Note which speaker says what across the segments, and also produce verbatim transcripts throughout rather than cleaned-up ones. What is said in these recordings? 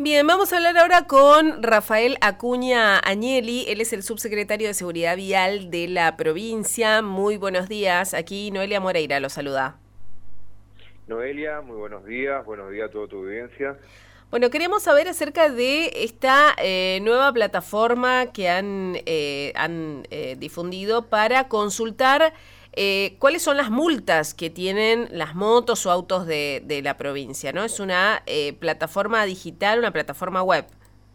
Speaker 1: Bien, vamos a hablar ahora con Rafael Acuña Agnelli. Él es el subsecretario de Seguridad Vial de la provincia. Muy buenos días. Aquí Noelia Moreira lo saluda.
Speaker 2: Noelia, muy buenos días. Buenos días a toda tu audiencia.
Speaker 1: Bueno, queríamos saber acerca de esta eh, nueva plataforma que han, eh, han eh, difundido para consultar eh, cuáles son las multas que tienen las motos o autos de, de la provincia, ¿no? Es una eh, plataforma digital, una plataforma web.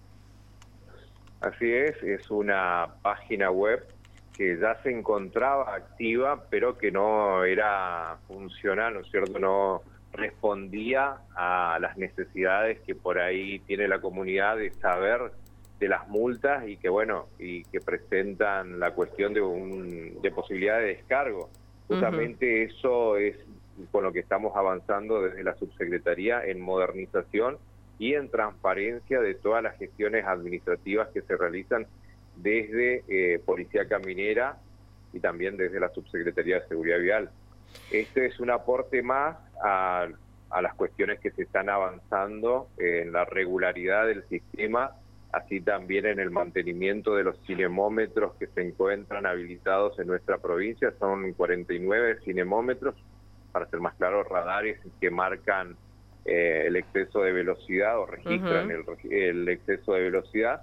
Speaker 2: Así es, es una página web que ya se encontraba activa, pero que no era funcional, ¿no es cierto? No respondía a las necesidades que por ahí tiene la comunidad de saber de las multas y que, bueno, y que presentan la cuestión de, un, de posibilidad de descargo. Justamente uh-huh. Eso es con lo que estamos avanzando desde la subsecretaría en modernización y en transparencia de todas las gestiones administrativas que se realizan desde eh, Policía Caminera y también desde la Subsecretaría de Seguridad Vial. Este es un aporte más a, a las cuestiones que se están avanzando en la regularidad del sistema, así también en el mantenimiento de los cinemómetros que se encuentran habilitados en nuestra provincia. Son cuarenta y nueve cinemómetros, para ser más claro, radares que marcan eh, el exceso de velocidad o registran uh-huh. el, el exceso de velocidad.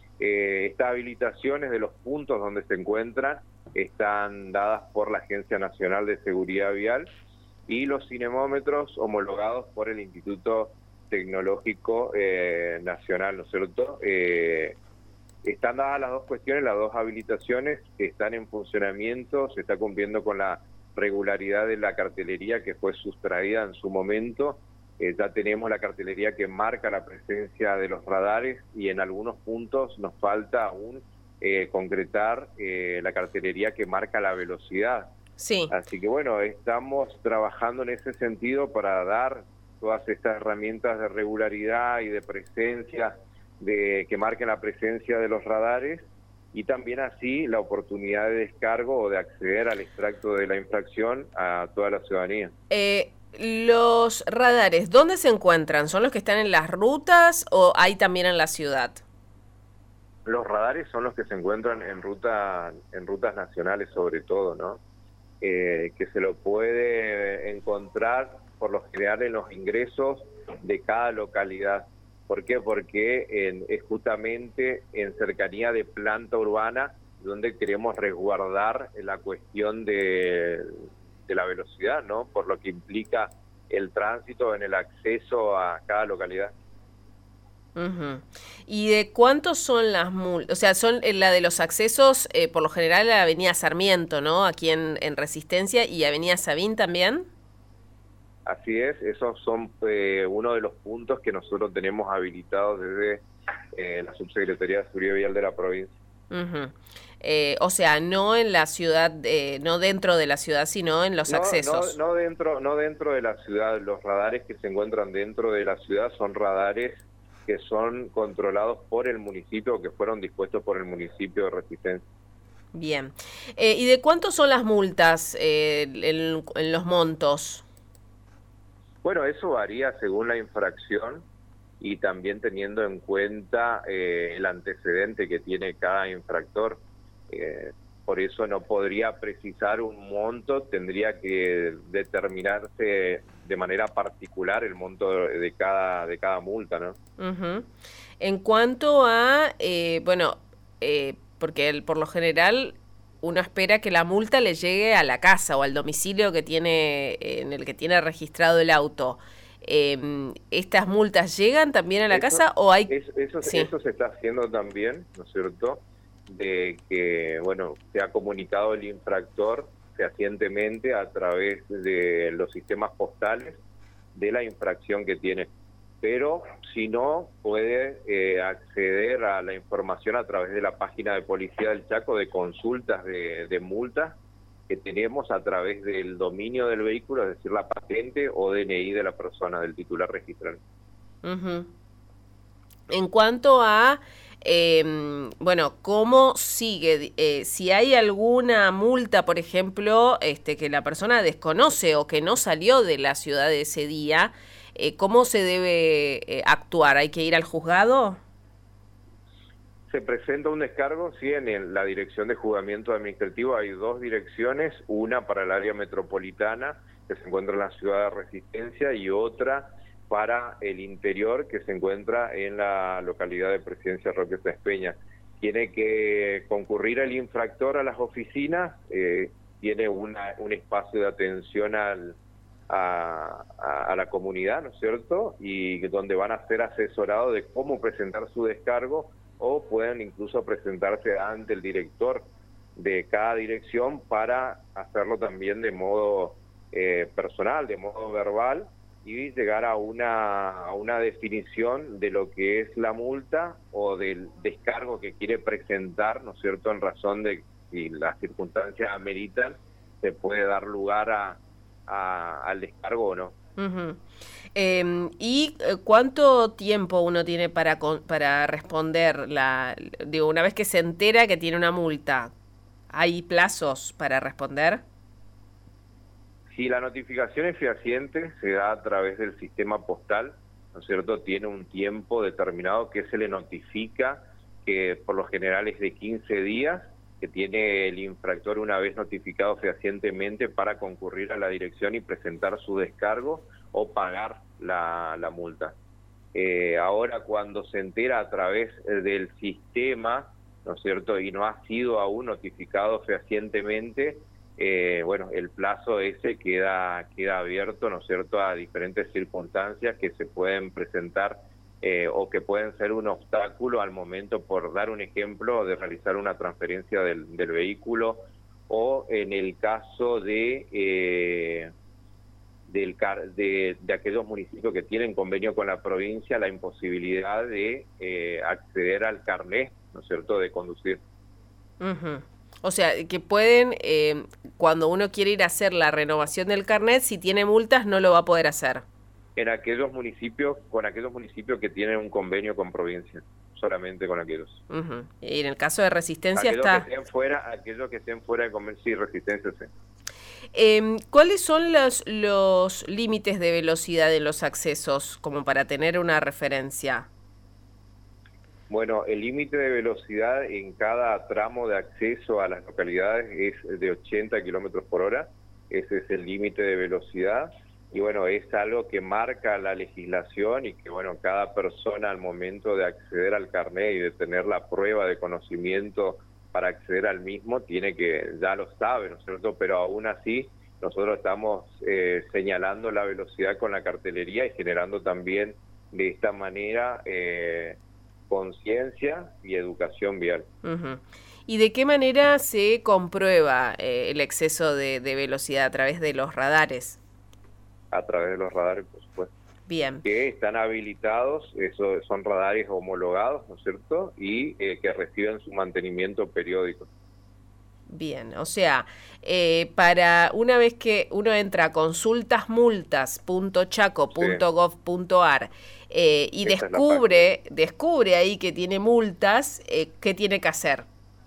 Speaker 2: Eh, estas habilitaciones de los puntos donde se encuentran están dadas por la Agencia Nacional de Seguridad Vial y los cinemómetros homologados por el Instituto Tecnológico eh, Nacional, ¿no es cierto? Eh, están dadas las dos cuestiones, las dos habilitaciones están en funcionamiento, se está cumpliendo con la regularidad de la cartelería que fue sustraída en su momento. Eh, ya tenemos la cartelería que marca la presencia de los radares y en algunos puntos nos falta aún eh, concretar eh, la cartelería que marca la velocidad.
Speaker 1: Sí.
Speaker 2: Así que bueno, estamos trabajando en ese sentido para dar todas estas herramientas de regularidad y de presencia, de que marquen la presencia de los radares y también así la oportunidad de descargo o de acceder al extracto de la infracción a toda la ciudadanía.
Speaker 1: Eh... Los radares, ¿dónde se encuentran? ¿Son los que están en las rutas o hay también en la ciudad?
Speaker 2: Los radares son los que se encuentran en ruta, en rutas nacionales sobre todo, ¿no? Eh, que se lo puede encontrar por lo general en los ingresos de cada localidad. ¿Por qué? Porque en, es justamente en cercanía de planta urbana donde queremos resguardar la cuestión de... de la velocidad, ¿no? Por lo que implica el tránsito en el acceso a cada localidad.
Speaker 1: Uh-huh. ¿Y de cuántos son las multas? O sea, son la de los accesos, eh, por lo general, a la avenida Sarmiento, ¿no? Aquí en, en Resistencia, y avenida Sabín también.
Speaker 2: Así es, esos son eh, uno de los puntos que nosotros tenemos habilitados desde eh, la Subsecretaría de Seguridad Vial de la provincia.
Speaker 1: Uh-huh. Eh, o sea, no en la ciudad, eh, no dentro de la ciudad, sino en los
Speaker 2: no,
Speaker 1: accesos.
Speaker 2: No, no dentro, no dentro de la ciudad. Los radares que se encuentran dentro de la ciudad son radares que son controlados por el municipio, que fueron dispuestos por el municipio de Resistencia.
Speaker 1: Bien. Eh, ¿Y de cuánto son las multas eh, en, en los montos?
Speaker 2: Bueno, eso varía según la infracción y también teniendo en cuenta eh, el antecedente que tiene cada infractor. Eh, por eso no podría precisar un monto, tendría que determinarse de manera particular el monto de cada de cada multa, ¿no?
Speaker 1: Uh-huh. En cuanto a, eh, bueno, eh, porque el, por lo general uno espera que la multa le llegue a la casa o al domicilio que tiene en el que tiene registrado el auto. Eh, ¿Estas multas llegan también a la
Speaker 2: eso,
Speaker 1: casa o hay...?
Speaker 2: Eso, eso, sí. eso se está haciendo también, ¿no es cierto?, de que, bueno, se ha comunicado el infractor fehacientemente a través de los sistemas postales de la infracción que tiene. Pero si no, puede eh, acceder a la información a través de la página de Policía del Chaco de consultas de, de multas que tenemos a través del dominio del vehículo, es decir, la patente o D N I de la persona, del titular registral.
Speaker 1: Uh-huh. En cuanto a, eh, bueno, ¿cómo sigue? Eh, si hay alguna multa, por ejemplo, este, que la persona desconoce o que no salió de la ciudad ese día, Eh, ¿Cómo se debe eh, actuar? ¿Hay que ir al juzgado?
Speaker 2: Se presenta un descargo, sí, en el, la Dirección de Juzgamiento Administrativo hay dos direcciones, una para el área metropolitana, que se encuentra en la ciudad de Resistencia, y otra para el interior, que se encuentra en la localidad de Presidencia Roque Sáenz Peña. Tiene que concurrir el infractor a las oficinas, eh, tiene una, un espacio de atención al, a, a, a la comunidad, ¿no es cierto?, y donde van a ser asesorados de cómo presentar su descargo, o pueden incluso presentarse ante el director de cada dirección para hacerlo también de modo eh, personal, de modo verbal, y llegar a una, a una definición de lo que es la multa o del descargo que quiere presentar, ¿no es cierto?, en razón de si las circunstancias ameritan, se puede dar lugar a, a, al descargo o no.
Speaker 1: Uh-huh. Eh, ¿Y cuánto tiempo uno tiene para para responder? La, digo, una vez que se entera que tiene una multa, ¿hay plazos para responder?
Speaker 2: Si la notificación es fehaciente, se da a través del sistema postal, ¿no es cierto?, tiene un tiempo determinado que se le notifica, que por lo general es de quince días, que tiene el infractor una vez notificado fehacientemente para concurrir a la dirección y presentar su descargo o pagar la, la multa. Eh, ahora, cuando se entera a través del sistema, ¿no es cierto?, y no ha sido aún notificado fehacientemente, eh, bueno, el plazo ese queda, queda abierto, ¿no es cierto?, a diferentes circunstancias que se pueden presentar Eh, o que pueden ser un obstáculo al momento, por dar un ejemplo, de realizar una transferencia del, del vehículo, o en el caso de, eh, del, de, de aquellos municipios que tienen convenio con la provincia, la imposibilidad de eh, acceder al carnet, ¿no es cierto?, de conducir.
Speaker 1: Uh-huh. O sea, que pueden, eh, cuando uno quiere ir a hacer la renovación del carnet, si tiene multas no lo va a poder hacer.
Speaker 2: En aquellos municipios, con aquellos municipios que tienen un convenio con provincia, solamente con aquellos.
Speaker 1: Uh-huh. Y en el caso de Resistencia
Speaker 2: aquellos
Speaker 1: está...
Speaker 2: Que estén fuera, aquellos que estén fuera de convenio, sí, Resistencia, sí.
Speaker 1: Eh, ¿Cuáles son los, los límites de velocidad en los accesos, como para tener una referencia?
Speaker 2: Bueno, el límite de velocidad en cada tramo de acceso a las localidades es de ochenta kilómetros por hora, ese es el límite de velocidad. Y bueno, es algo que marca la legislación y que bueno, cada persona al momento de acceder al carnet y de tener la prueba de conocimiento para acceder al mismo, tiene que, ya lo sabe, ¿no es cierto? Pero aún así, nosotros estamos eh, señalando la velocidad con la cartelería y generando también de esta manera eh, conciencia y educación vial.
Speaker 1: Uh-huh. ¿Y de qué manera se comprueba eh, el exceso de, de velocidad? ¿A través de los radares?
Speaker 2: A través de los radares, por supuesto.
Speaker 1: Bien.
Speaker 2: Que están habilitados, eso son radares homologados, ¿no es cierto? Y eh, que reciben su mantenimiento periódico.
Speaker 1: Bien, o sea, eh, para una vez que uno entra a consultasmultas punto chaco punto gov punto ar eh, y Esa descubre, descubre ahí que tiene multas, eh, ¿qué tiene que hacer?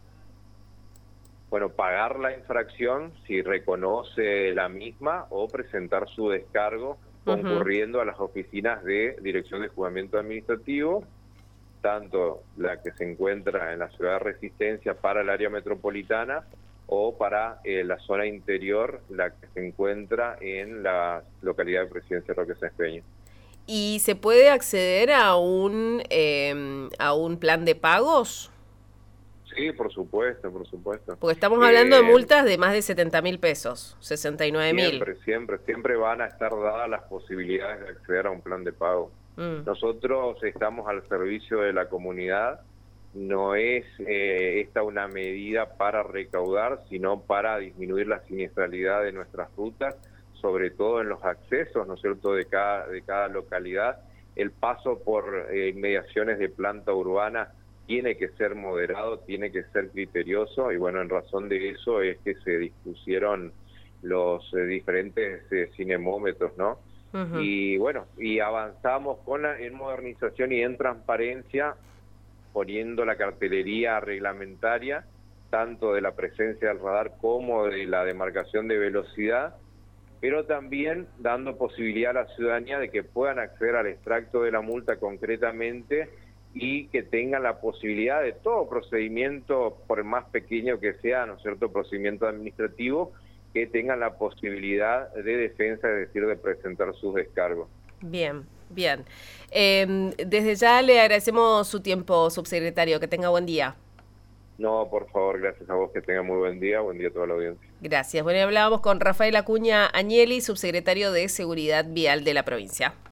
Speaker 2: Bueno, pagar la infracción si reconoce la misma o presentar su descargo concurriendo uh-huh. a las oficinas de Dirección de Juzgamiento Administrativo, tanto la que se encuentra en la ciudad de Resistencia para el área metropolitana o para eh, la zona interior, la que se encuentra en la localidad de Presidencia Roque Sáenz Peña.
Speaker 1: ¿Y se puede acceder a un, eh, a un plan de pagos?
Speaker 2: Sí, por supuesto, por supuesto.
Speaker 1: Porque estamos hablando eh, de multas de más de setenta mil pesos, sesenta y nueve mil.
Speaker 2: Siempre, siempre, siempre van a estar dadas las posibilidades de acceder a un plan de pago. Mm. Nosotros estamos al servicio de la comunidad, no es eh, esta una medida para recaudar, sino para disminuir la siniestralidad de nuestras rutas, sobre todo en los accesos, ¿no es cierto?, de cada, de cada localidad. El paso por eh, inmediaciones de planta urbana tiene que ser moderado, tiene que ser criterioso, y bueno, en razón de eso es que se dispusieron los eh, diferentes eh, cinemómetros, ¿no? Uh-huh. Y bueno, y avanzamos con la en modernización y en transparencia, poniendo la cartelería reglamentaria, tanto de la presencia del radar como de la demarcación de velocidad, pero también dando posibilidad a la ciudadanía de que puedan acceder al extracto de la multa concretamente y que tengan la posibilidad de todo procedimiento, por más pequeño que sea, ¿no es cierto?, procedimiento administrativo, que tengan la posibilidad de defensa, es decir, de presentar sus descargos.
Speaker 1: Bien, bien. Eh, desde ya le agradecemos su tiempo, subsecretario. Que tenga buen día.
Speaker 2: No, por favor, gracias a vos, que tenga muy buen día, buen día a toda la audiencia.
Speaker 1: Gracias. Bueno, y hablábamos con Rafael Acuña Agnelli, subsecretario de Seguridad Vial de la provincia.